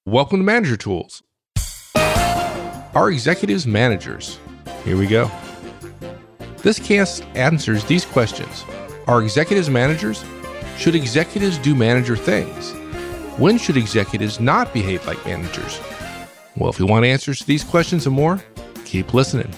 Welcome to Manager Tools. Are executives managers? Here we go. This cast answers these questions. Are executives managers? Should executives do manager things? When should executives not behave like managers? Well, if you want answers to these questions and more, keep listening.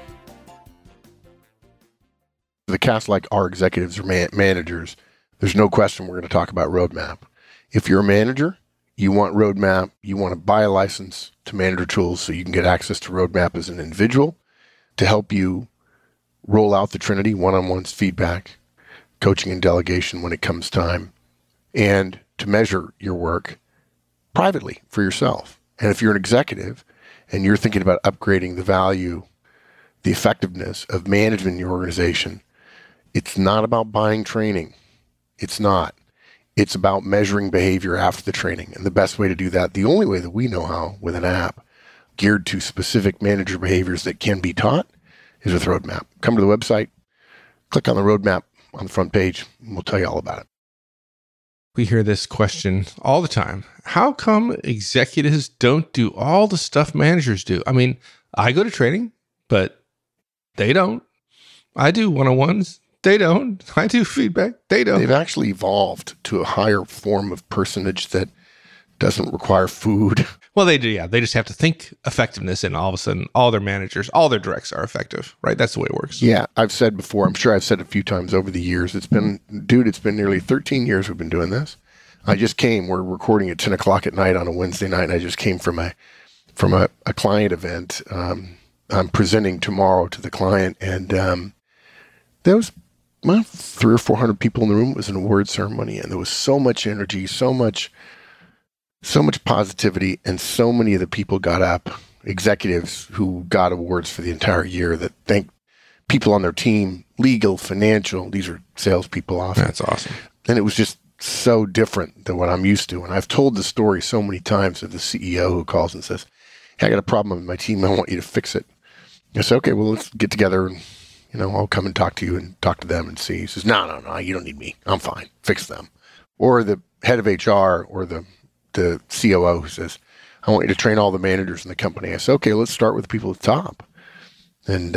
The cast like our executives are managers. There's no question we're going to talk about roadmap. If you're a manager, you want roadmap, you want to buy a license to Manager Tools so you can get access to roadmap as an individual to help you roll out the Trinity, one-on-ones, feedback, coaching and delegation when it comes time, and to measure your work privately for yourself. And if you're an executive and you're thinking about upgrading the value, the effectiveness of management in your organization, it's not about buying training. It's not. It's about measuring behavior after the training. And the best way to do that, the only way that we know how with an app geared to specific manager behaviors that can be taught, is with roadmap. Come to the website, click on the roadmap on the front page, and we'll tell you all about it. We hear this question all the time. How come executives don't do all the stuff managers do? I mean, I go to training, but they don't. I do one-on-ones. They don't. I do feedback. They don't. They've actually evolved to a higher form of personage that doesn't require food. Well, they do, yeah. They just have to think effectiveness, and all of a sudden, all their managers, all their directs are effective, right? That's the way it works. Yeah, I've said before, I'm sure I've said it a few times over the years. It's been nearly 13 years we've been doing this. We're recording at 10 o'clock at night on a Wednesday night, and I just came from a client event. I'm presenting tomorrow to the client, and there was 300 or 400 people in the room. It was an award ceremony, and there was so much energy, so much positivity, and so many of the people got up, executives who got awards for the entire year, that thanked people on their team, legal, financial. These are salespeople often. That's awesome. And it was just so different than what I'm used to. And I've told the story so many times of the CEO who calls and says, "Hey, I got a problem with my team. I want you to fix it." I said, "Okay, well, let's get together and I'll come and talk to you and talk to them and see." He says, No, you don't need me. I'm fine. Fix them. Or the head of HR or the COO who says, "I want you to train all the managers in the company." I said, "Okay, let's start with the people at the top." And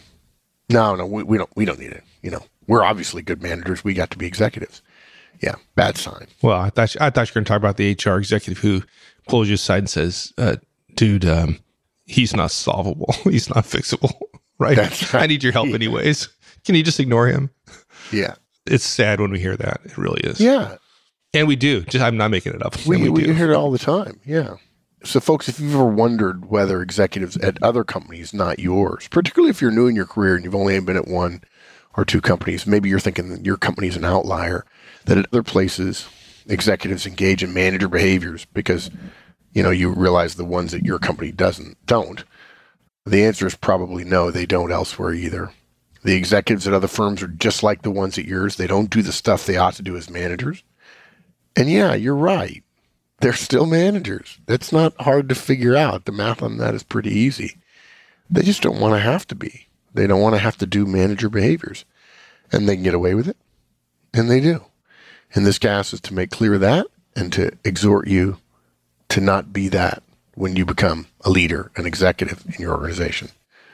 no, we don't need it. We're obviously good managers. We got to be executives. Yeah, bad sign. Well, I thought you were going to talk about the HR executive who pulls you aside and says, "Dude, he's not solvable. He's not fixable." Right? That's right. I need your help anyways. Can you just ignore him? Yeah. It's sad when we hear that. It really is. Yeah. And we do. I'm not making it up. We hear it all the time. Yeah. So folks, if you've ever wondered whether executives at other companies, not yours, particularly if you're new in your career and you've only been at one or two companies, maybe you're thinking that your company's an outlier, that at other places, executives engage in manager behaviors because, you realize the ones that your company don't. The answer is probably no, they don't elsewhere either. The executives at other firms are just like the ones at yours. They don't do the stuff they ought to do as managers. And yeah, you're right. They're still managers. That's not hard to figure out. The math on that is pretty easy. They just don't want to have to be. They don't want to have to do manager behaviors. And they can get away with it. And they do. And this cast is to make clear that and to exhort you to not be that when you become a leader, an executive in your organization.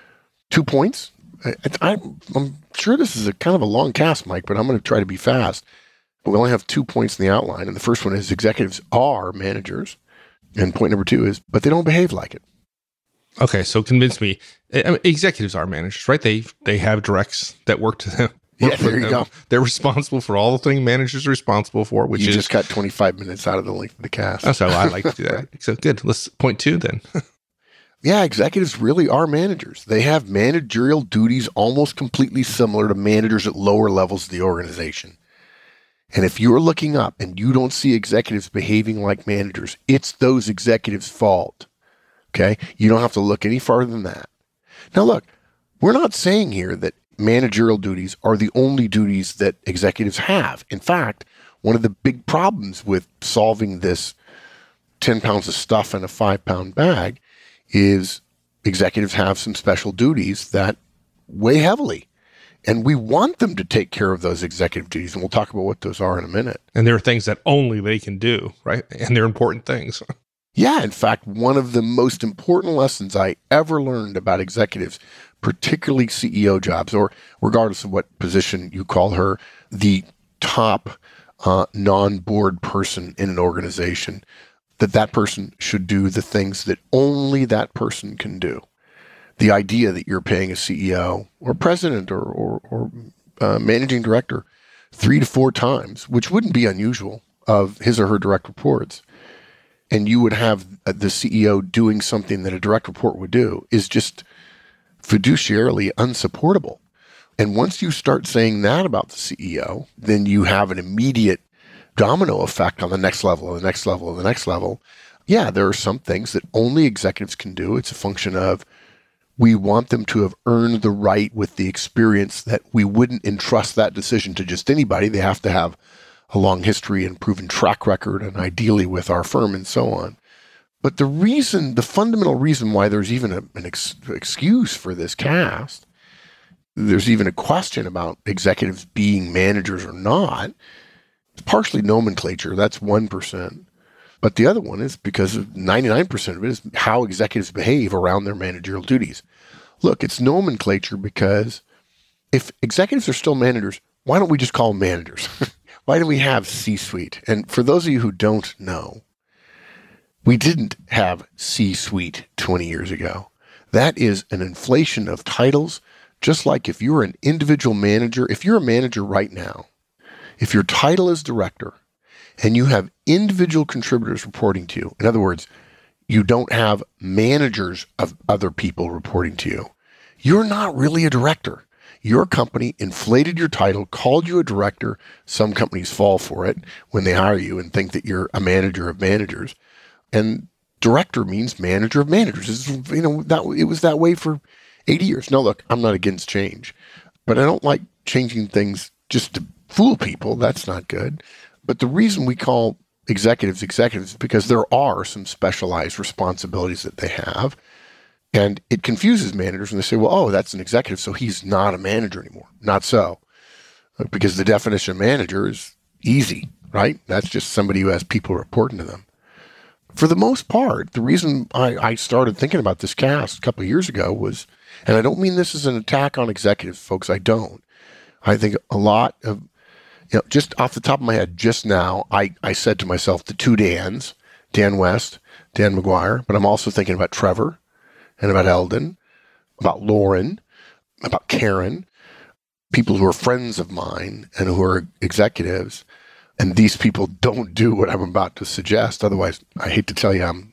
2 points. I'm sure this is a kind of a long cast, Mike, but I'm going to try to be fast. We only have 2 points in the outline. And the first one is executives are managers. And point number 2 is, but they don't behave like it. Okay, so convince me. Executives are managers, right? They have directs that work to them. Yeah, there you go. They're responsible for all the things managers are responsible for, which you is... just got 25 minutes out of the length of the cast. Oh, so I like to do that. So good. Let's point 2 then. Yeah, executives really are managers. They have managerial duties almost completely similar to managers at lower levels of the organization. And if you're looking up and you don't see executives behaving like managers, it's those executives' fault. Okay? You don't have to look any farther than that. Now look, we're not saying here that managerial duties are the only duties that executives have. In fact, one of the big problems with solving this 10 pounds of stuff in a 5-pound bag is executives have some special duties that weigh heavily. And we want them to take care of those executive duties. And we'll talk about what those are in a minute. And there are things that only they can do, right? And they're important things. Yeah, in fact, one of the most important lessons I ever learned about executives, particularly CEO jobs, or regardless of what position you call her, the top non-board person in an organization, that person should do the things that only that person can do. The idea that you're paying a CEO or president or managing director 3 to 4 times, which wouldn't be unusual, of his or her direct reports, and you would have the CEO doing something that a direct report would do, is just fiduciarily unsupportable. And once you start saying that about the CEO, then you have an immediate domino effect on the next level, and the next level, and the next level. Yeah, there are some things that only executives can do. It's a function of we want them to have earned the right with the experience that we wouldn't entrust that decision to just anybody. They have to have a long history and proven track record, and ideally with our firm and so on. But the fundamental reason why there's even an excuse for this cast, there's even a question about executives being managers or not, it's partially nomenclature. That's 1%. But the other one is because 99% of it is how executives behave around their managerial duties. Look, it's nomenclature because if executives are still managers, why don't we just call them managers? Why do we have C-suite? And for those of you who don't know, we didn't have C-suite 20 years ago. That is an inflation of titles, just like if you're an individual manager, if you're a manager right now, if your title is director and you have individual contributors reporting to you, in other words, you don't have managers of other people reporting to you, you're not really a director. Your company inflated your title, called you a director. Some companies fall for it when they hire you and think that you're a manager of managers. And director means manager of managers. It was that way for 80 years. Now, look, I'm not against change, but I don't like changing things just to fool people. That's not good. But the reason we call executives is because there are some specialized responsibilities that they have. And it confuses managers when they say, well, oh, that's an executive, so he's not a manager anymore. Not so. Because the definition of manager is easy, right? That's just somebody who has people reporting to them. For the most part, the reason I started thinking about this cast a couple of years ago was, and I don't mean this as an attack on executives, folks, I don't. I think a lot of, just off the top of my head, just now, I said to myself, the 2 Dans, Dan West, Dan McGuire, but I'm also thinking about Trevor and about Eldon, about Lauren, about Karen, people who are friends of mine and who are executives. And these people don't do what I'm about to suggest. Otherwise, I hate to tell you, I'm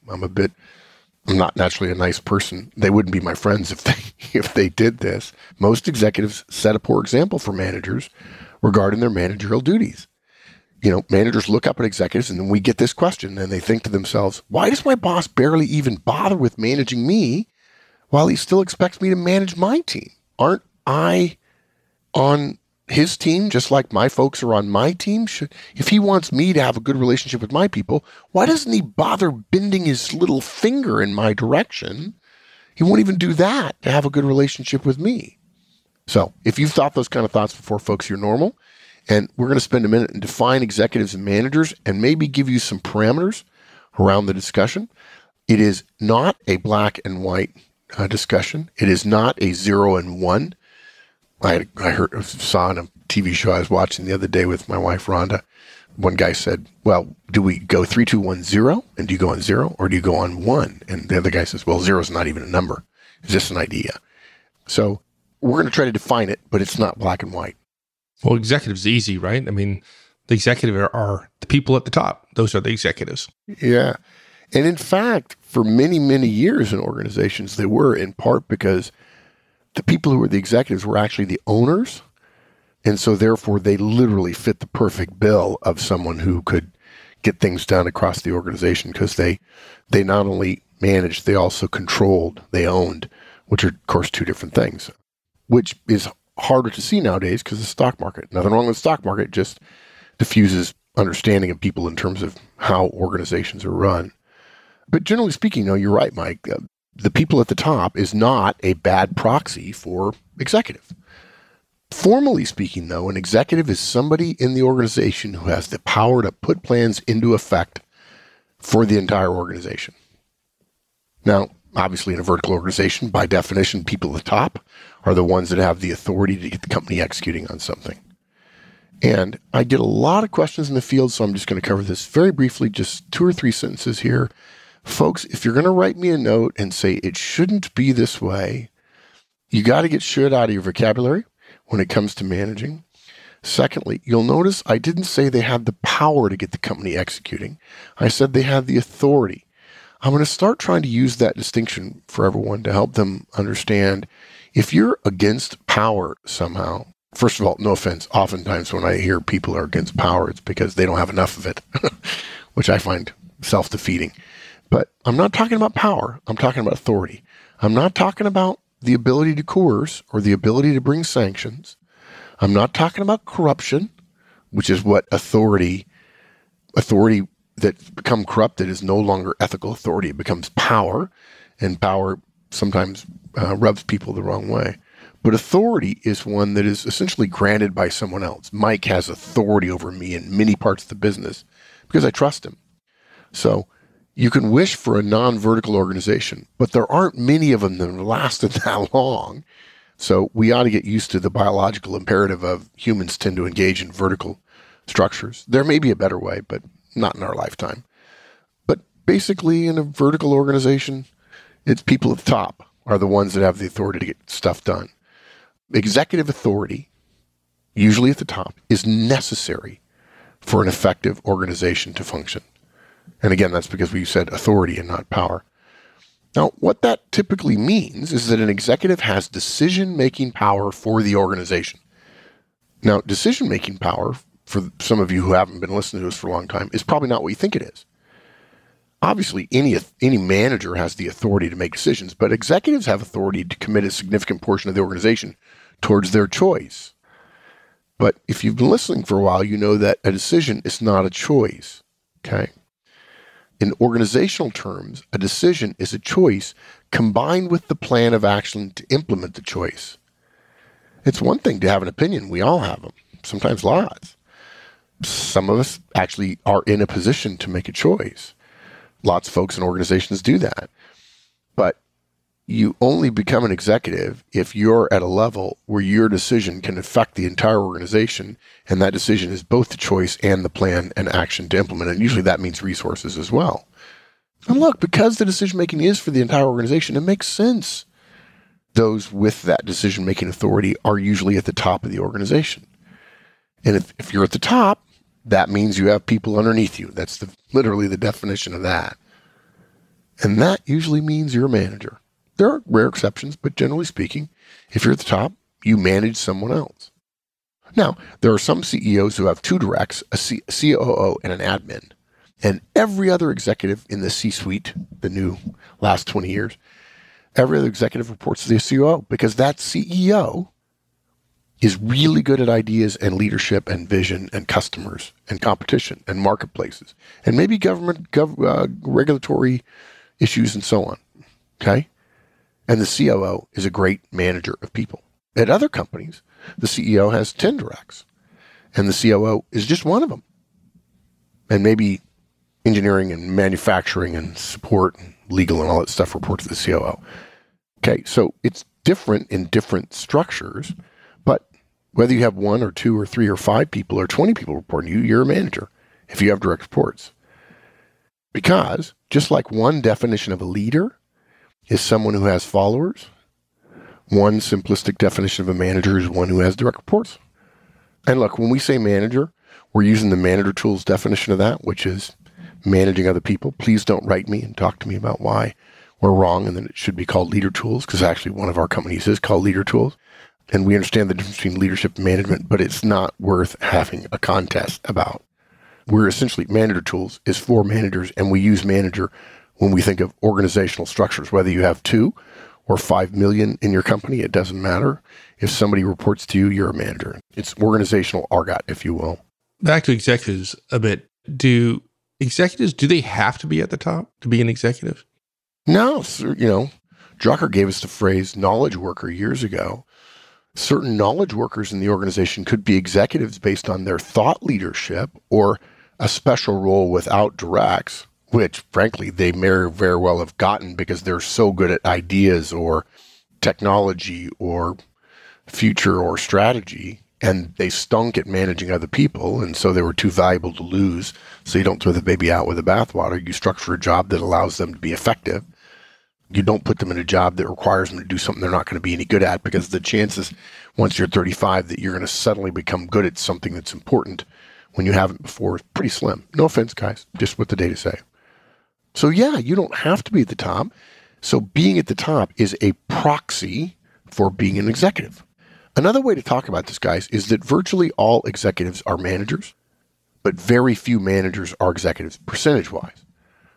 not naturally a nice person. They wouldn't be my friends if they did this. Most executives set a poor example for managers regarding their managerial duties. Managers look up at executives, and then we get this question, and they think to themselves, why does my boss barely even bother with managing me while he still expects me to manage my team? Aren't I on his team just like my folks are on my team? If he wants me to have a good relationship with my people, why doesn't he bother bending his little finger in my direction? He won't even do that to have a good relationship with me. So if you've thought those kind of thoughts before, folks, you're normal. And we're going to spend a minute and define executives and managers and maybe give you some parameters around the discussion. It is not a black and white discussion. It is not a 0 and 1. I saw on a TV show I was watching the other day with my wife, Rhonda. One guy said, well, do we go 3, 2, 1, 0? And do you go on 0 or do you go on 1? And the other guy says, well, 0 is not even a number. It's just an idea. So we're going to try to define it, but it's not black and white. Well, executives is easy, right? I mean, the executive are the people at the top. Those are the executives. Yeah. And in fact, for many, many years in organizations, they were in part because the people who were the executives were actually the owners. And so therefore, they literally fit the perfect bill of someone who could get things done across the organization because they not only managed, they also controlled, they owned, which are, of course, 2 different things, which is harder to see nowadays because of the stock market. Nothing wrong with the stock market, just diffuses understanding of people in terms of how organizations are run. But generally speaking, you're right, Mike. The people at the top is not a bad proxy for executive. Formally speaking, though, an executive is somebody in the organization who has the power to put plans into effect for the entire organization. Now, obviously in a vertical organization, by definition, people at the top are the ones that have the authority to get the company executing on something. And I get a lot of questions in the field, so I'm just going to cover this very briefly, just 2 or 3 sentences here. Folks, if you're going to write me a note and say it shouldn't be this way, you got to get should out of your vocabulary when it comes to managing. Secondly, you'll notice I didn't say they had the power to get the company executing. I said they had the authority. I'm going to start trying to use that distinction for everyone to help them understand if you're against power somehow. First of all, no offense, oftentimes when I hear people are against power, it's because they don't have enough of it, which I find self-defeating. But I'm not talking about power. I'm talking about authority. I'm not talking about the ability to coerce or the ability to bring sanctions. I'm not talking about corruption, which is what authority that's become corrupted is no longer ethical authority. It becomes power, and power sometimes rubs people the wrong way. But authority is one that is essentially granted by someone else. Mike has authority over me in many parts of the business because I trust him. So you can wish for a non-vertical organization, but there aren't many of them that have lasted that long. So we ought to get used to the biological imperative of humans tend to engage in vertical structures. There may be a better way, but not in our lifetime. But basically in a vertical organization, it's people at the top are the ones that have the authority to get stuff done. Executive authority, usually at the top, is necessary for an effective organization to function. And again, that's because we said authority and not power. Now, what that typically means is that an executive has decision-making power for the organization. Now, decision-making power, for some of you who haven't been listening to us for a long time, is probably not what you think it is. Obviously, any manager has the authority to make decisions, but executives have authority to commit a significant portion of the organization towards their choice. But if you've been listening for a while, you know that a decision is not a choice, okay? In organizational terms, a decision is a choice combined with the plan of action to implement the choice. It's one thing to have an opinion. We all have them, sometimes lots. Some of us actually are in a position to make a choice. Lots of folks in organizations do that. But you only become an executive if you're at a level where your decision can affect the entire organization, and that decision is both the choice and the plan and action to implement it. And usually that means resources as well. And look, because the decision-making is for the entire organization, it makes sense. Those with that decision-making authority are usually at the top of the organization. And if you're at the top, that means you have people underneath you. That's literally the definition of that. And that usually means you're a manager. There are rare exceptions, but generally speaking, if you're at the top, you manage someone else. Now, there are some CEOs who have 2 directs, a COO and an admin. And every other executive in the C-suite, the new last 20 years, every other executive reports to the COO because that CEO is really good at ideas and leadership and vision and customers and competition and marketplaces and maybe government, regulatory issues and so on. Okay? And the COO is a great manager of people. At other companies, the CEO has 10 directs and the COO is just one of them. And maybe engineering and manufacturing and support and legal and all that stuff report to the COO. Okay, so it's different in different structures, but whether you have 1 or 2 or 3 or 5 people or 20 people reporting to you, you're a manager if you have direct reports. Because just like one definition of a leader is someone who has followers, one simplistic definition of a manager is one who has direct reports. And look, when we say manager, we're using the Manager Tools definition of that, which is managing other people. Please don't write me and talk to me about why we're wrong and then it should be called Leader Tools, because actually one of our companies is called Leader Tools. And we understand the difference between leadership and management, but it's not worth having a contest about. We're essentially, Manager Tools is for managers, and we use manager when we think of organizational structures, whether you have 2 or 5 million in your company, it doesn't matter. If somebody reports to you, you're a manager. It's organizational argot, if you will. Back to executives a bit. Do they have to be at the top to be an executive? No, Drucker gave us the phrase knowledge worker years ago. Certain knowledge workers in the organization could be executives based on their thought leadership or a special role without directs, which frankly they may very well have gotten because they're so good at ideas or technology or future or strategy, and they stunk at managing other people, and so they were too valuable to lose. So you don't throw the baby out with the bathwater. You structure a job that allows them to be effective. You don't put them in a job that requires them to do something they're not going to be any good at, because the chances once you're 35 that you're going to suddenly become good at something that's important when you haven't before is pretty slim. No offense, guys, just what the data say. So yeah, you don't have to be at the top. So being at the top is a proxy for being an executive. Another way to talk about this, guys, is that virtually all executives are managers, but very few managers are executives, percentage-wise.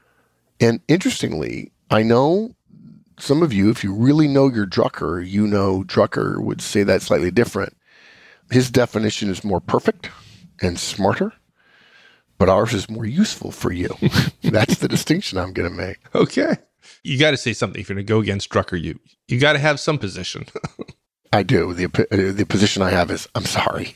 And interestingly, I know some of you, if you really know your Drucker, you know Drucker would say that slightly different. His definition is more perfect and smarter, but ours is more useful for you. That's the distinction I'm going to make. Okay. You got to say something if you're going to go against Drucker. You got to have some position. I do. The position I have is, I'm sorry.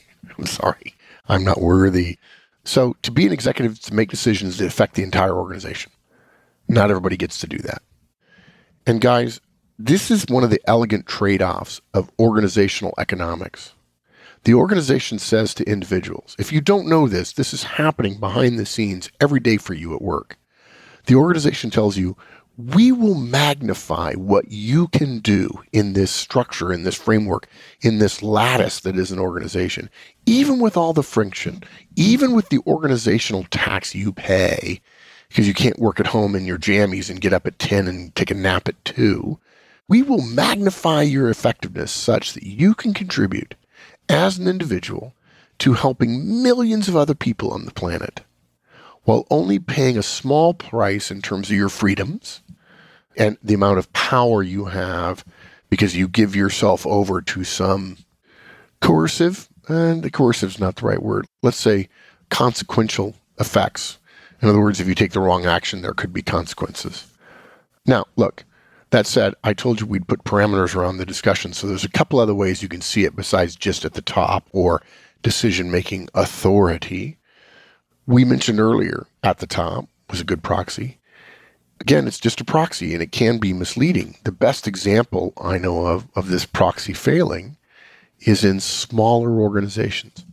I'm not worthy. So to be an executive, to make decisions that affect the entire organization. Not everybody gets to do that. And guys, this is one of the elegant trade-offs of organizational economics. The organization says to individuals, if you don't know this, this is happening behind the scenes every day for you at work. The organization tells you, we will magnify what you can do in this structure, in this framework, in this lattice that is an organization, even with all the friction, even with the organizational tax you pay, because you can't work at home in your jammies and get up at 10 and take a nap at 2. We will magnify your effectiveness such that you can contribute as an individual to helping millions of other people on the planet, while only paying a small price in terms of your freedoms and the amount of power you have because you give yourself over to some coercive, and the coercive is not the right word, let's say consequential effects. In other words, if you take the wrong action, there could be consequences. Now, look, that said, I told you we'd put parameters around the discussion, so there's a couple other ways you can see it besides just at the top or decision-making authority. We mentioned earlier at the top was a good proxy. Again, it's just a proxy, and it can be misleading. The best example I know of this proxy failing is in smaller organizations.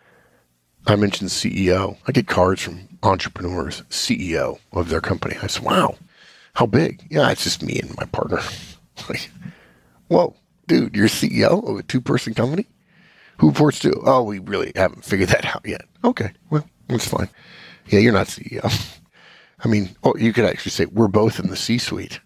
I mentioned CEO. I get cards from entrepreneurs, CEO of their company. I said, wow, how big? Yeah, it's just me and my partner. Like, whoa, dude, you're CEO of a 2-person company? Who reports to? Oh, we really haven't figured that out yet. Okay, well, that's fine. Yeah, you're not CEO. I mean, you could actually say, we're both in the C-suite.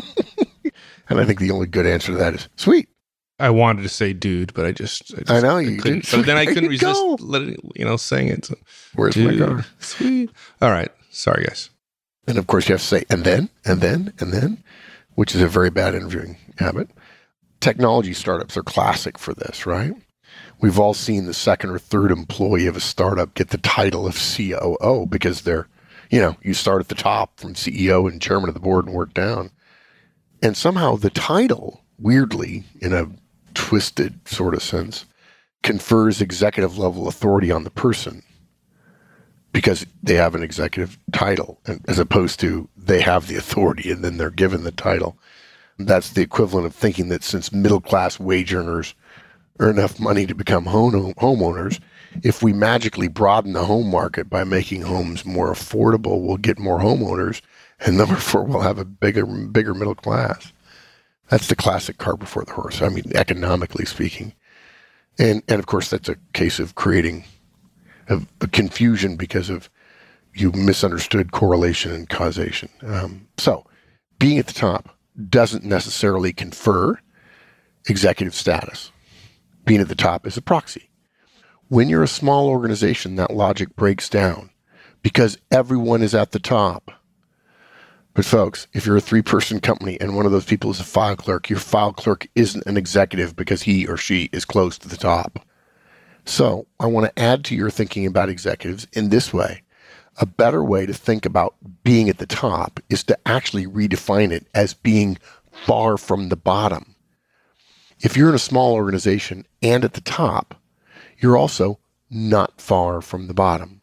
And I think the only good answer to that is, sweet. I wanted to say dude, but I know you do. But then I couldn't resist saying it. So, where's dude, my car? Sweet. All right. Sorry, guys. And of course you have to say, and then, which is a very bad interviewing habit. Technology startups are classic for this, right? We've all seen the second or third employee of a startup get the title of COO because they're, you start at the top from CEO and chairman of the board and work down. And somehow the title, weirdly, in a twisted sort of sense, confers executive level authority on the person because they have an executive title, as opposed to they have the authority and then they're given the title. That's the equivalent of thinking that since middle-class wage earners earn enough money to become homeowners, if we magically broaden the home market by making homes more affordable, we'll get more homeowners, and number 4, we'll have a bigger middle class. That's the classic cart before the horse. I mean, economically speaking. And of course, that's a case of creating a confusion because of you misunderstood correlation and causation. So being at the top doesn't necessarily confer executive status. Being at the top is a proxy. When you're a small organization, that logic breaks down because everyone is at the top. But folks, if you're a 3-person company and one of those people is a file clerk, your file clerk isn't an executive because he or she is close to the top. So I want to add to your thinking about executives in this way. A better way to think about being at the top is to actually redefine it as being far from the bottom. If you're in a small organization and at the top, you're also not far from the bottom.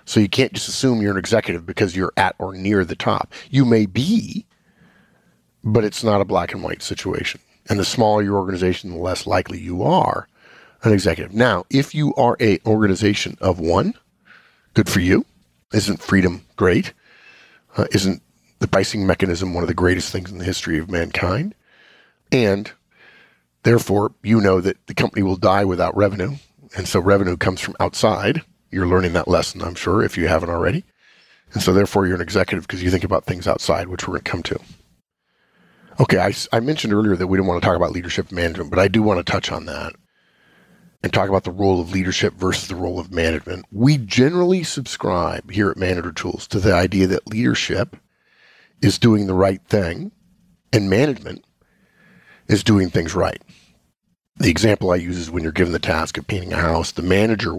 So you can't just assume you're an executive because you're at or near the top. You may be, but it's not a black and white situation. And the smaller your organization, the less likely you are an executive. Now, if you are an organization of one, good for you. Isn't freedom great? Isn't the pricing mechanism one of the greatest things in the history of mankind? And therefore, you know that the company will die without revenue. And so revenue comes from outside. You're learning that lesson, I'm sure, if you haven't already. And so therefore, you're an executive because you think about things outside, which we're going to come to. Okay, I mentioned earlier that we didn't want to talk about leadership management, but I do want to touch on that and talk about the role of leadership versus the role of management. We generally subscribe here at Manager Tools to the idea that leadership is doing the right thing and management is doing things right. The example I use is when you're given the task of painting a house, the manager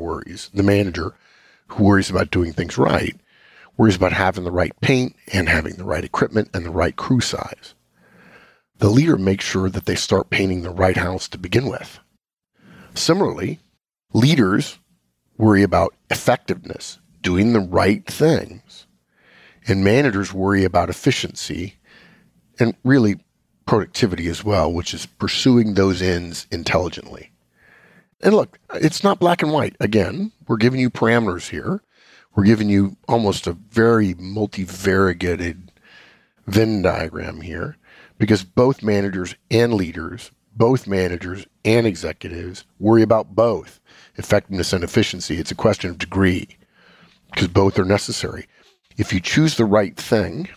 who worries about doing things right, worries about having the right paint and having the right equipment and the right crew size. The leader makes sure that they start painting the right house to begin with. Similarly, leaders worry about effectiveness, doing the right things, and managers worry about efficiency and really productivity as well, which is pursuing those ends intelligently. And look, it's not black and white. Again, we're giving you parameters here. We're giving you almost a very multivariated Venn diagram here because both managers and leaders, both managers and executives worry about both effectiveness and efficiency. It's a question of degree because both are necessary. If you choose the right thing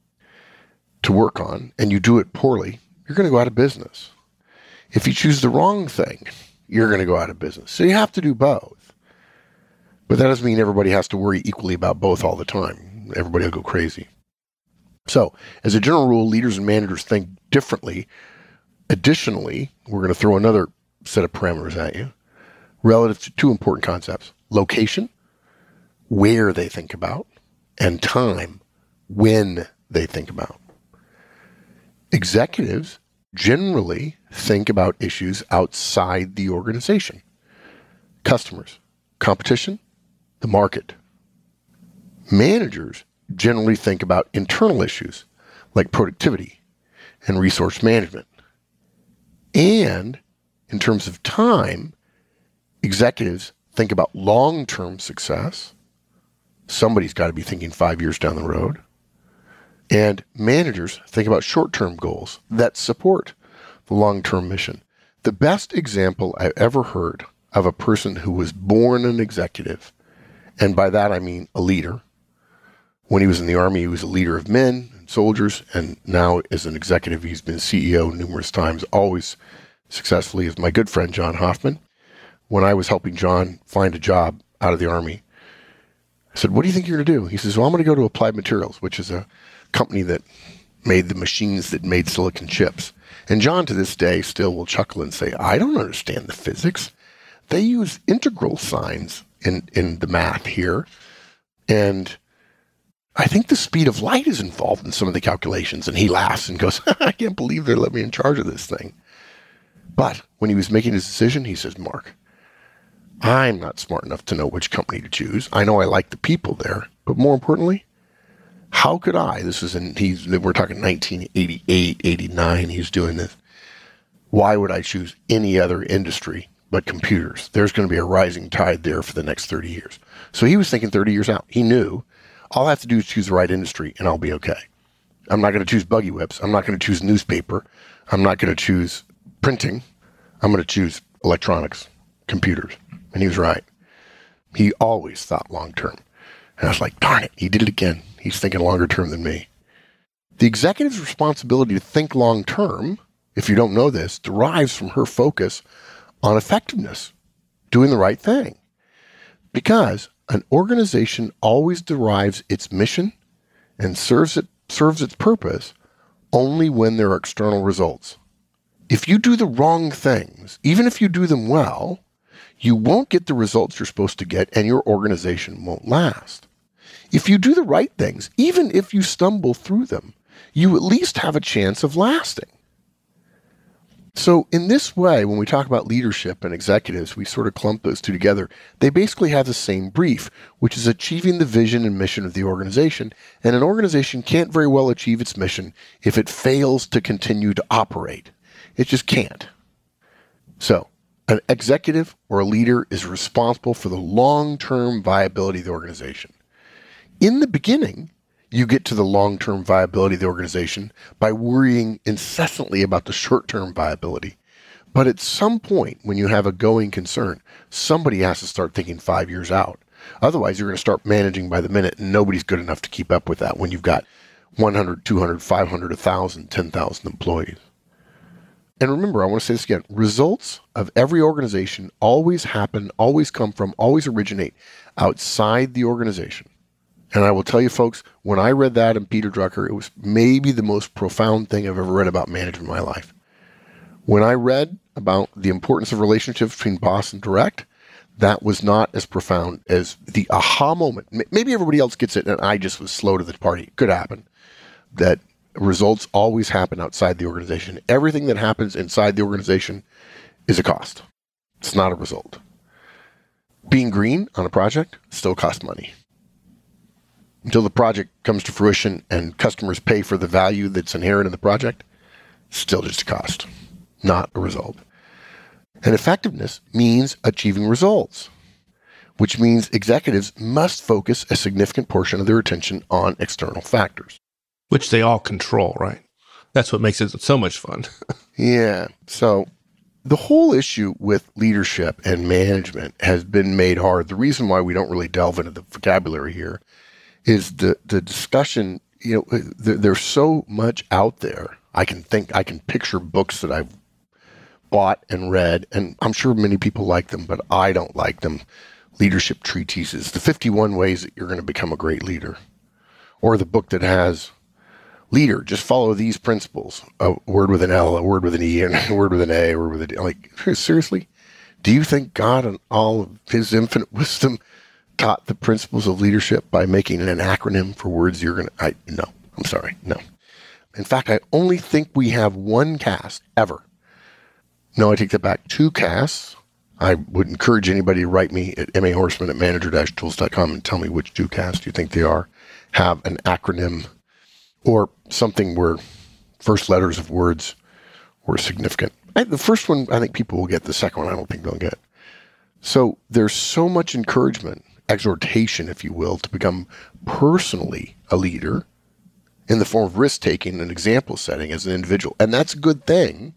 to work on and you do it poorly, you're going to go out of business. If you choose the wrong thing, you're going to go out of business. So you have to do both. But that doesn't mean everybody has to worry equally about both all the time. Everybody will go crazy. So as a general rule, leaders and managers think differently. Additionally, we're going to throw another set of parameters at you relative to two important concepts: location, where they think about, and time, when they think about. Executives generally think about issues outside the organization: customers, competition, the market. Managers generally think about internal issues like productivity and resource management. And in terms of time, executives think about long-term success. Somebody's got to be thinking 5 years down the road. And managers think about short-term goals that support the long-term mission. The best example I ever heard of a person who was born an executive, and by that I mean a leader. When he was in the Army, he was a leader of men and soldiers, and now as an executive, he's been CEO numerous times, always successfully, is my good friend John Hoffman. When I was helping John find a job out of the Army, I said, "What do you think you're going to do?" He says, "Well, I'm going to go to Applied Materials, which is a company that made the machines that made silicon chips." And John, to this day, still will chuckle and say, "I don't understand the physics. They use integral signs in the math here. And I think the speed of light is involved in some of the calculations." And he laughs and goes, "I can't believe they let me in charge of this thing." But when he was making his decision, he says, "Mark, I'm not smart enough to know which company to choose. I know I like the people there, but more importantly, how could I?" This is we're talking 1988, 89. He's doing this. "Why would I choose any other industry but computers? There's going to be a rising tide there for the next 30 years. So he was thinking 30 years out. He knew, all I have to do is choose the right industry and I'll be okay. I'm not going to choose buggy whips. I'm not going to choose newspaper. I'm not going to choose printing. I'm going to choose electronics, computers. And he was right. He always thought long term. And I was like, darn it, he did it again. He's thinking longer term than me. The executive's responsibility to think long term, if you don't know this, derives from her focus on effectiveness, doing the right thing. Because an organization always derives its mission and serves its purpose only when there are external results. If you do the wrong things, even if you do them well, you won't get the results you're supposed to get and your organization won't last. If you do the right things, even if you stumble through them, you at least have a chance of lasting. So in this way, when we talk about leadership and executives, we sort of clump those two together. They basically have the same brief, which is achieving the vision and mission of the organization. And an organization can't very well achieve its mission if it fails to continue to operate. It just can't. So an executive or a leader is responsible for the long-term viability of the organization. In the beginning, you get to the long-term viability of the organization by worrying incessantly about the short-term viability. But at some point, when you have a going concern, somebody has to start thinking 5 years out. Otherwise, you're going to start managing by the minute, and nobody's good enough to keep up with that when you've got 100, 200, 500, 1,000, 10,000 employees. And remember, I want to say this again, results of every organization always happen, always come from, always originate outside the organization. And I will tell you, folks, when I read that in Peter Drucker, it was maybe the most profound thing I've ever read about management in my life. When I read about the importance of relationships between boss and direct, that was not as profound as the aha moment. Maybe everybody else gets it and I just was slow to the party. It could happen. That results always happen outside the organization. Everything that happens inside the organization is a cost. It's not a result. Being green on a project still costs money. Until the project comes to fruition and customers pay for the value that's inherent in the project, still just a cost, not a result. And effectiveness means achieving results, which means executives must focus a significant portion of their attention on external factors. Which they all control, right? That's what makes it so much fun. Yeah. So the whole issue with leadership and management has been made hard. The reason why we don't really delve into the vocabulary here is the discussion, there's so much out there. I can picture books that I've bought and read, and I'm sure many people like them, but I don't like them. Leadership treatises, the 51 ways that you're going to become a great leader. Or the book that has, leader, just follow these principles. A word with an L, a word with an E, and a word with an A, a word with a D. Like, seriously? Do you think God in all of his infinite wisdom taught the principles of leadership by making an acronym for words you're going to, no, I'm sorry, no. In fact, I only think we have one cast ever. No, I take that back, 2 casts. I would encourage anybody to write me at mahorseman@manager-tools.com and tell me which 2 casts you think they are, have an acronym or something where first letters of words were significant. The first one, I think people will get. The second one, I don't think they'll get. So there's so much encouragement, exhortation, if you will, to become personally a leader in the form of risk-taking and example setting as an individual. And that's a good thing.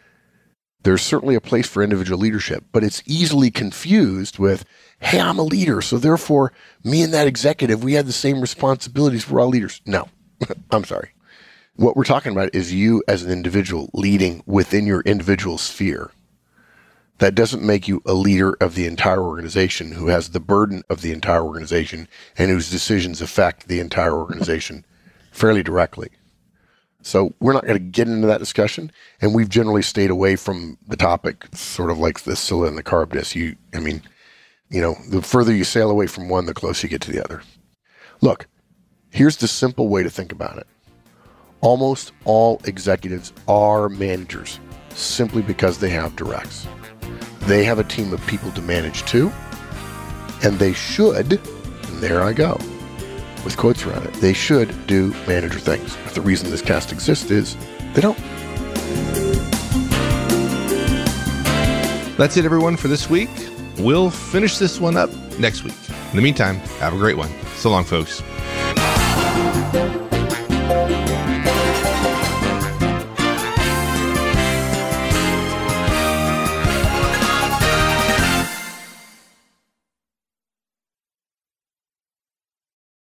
There's certainly a place for individual leadership, but it's easily confused with, hey, I'm a leader, so therefore me and that executive, we have the same responsibilities. We're all leaders. No, I'm sorry. What we're talking about is you as an individual leading within your individual sphere. That doesn't make you a leader of the entire organization who has the burden of the entire organization and whose decisions affect the entire organization fairly directly. So we're not going to get into that discussion, and we've generally stayed away from the topic, sort of like the Scylla and the Charybdis. The further you sail away from one, the closer you get to the other. Look, here's the simple way to think about it. Almost all executives are managers simply because they have directs. They have a team of people to manage too, and they should, and there I go, with quotes around it, they should do manager things. But the reason this cast exists is they don't. That's it, everyone, for this week. We'll finish this one up next week. In the meantime, have a great one. So long, folks.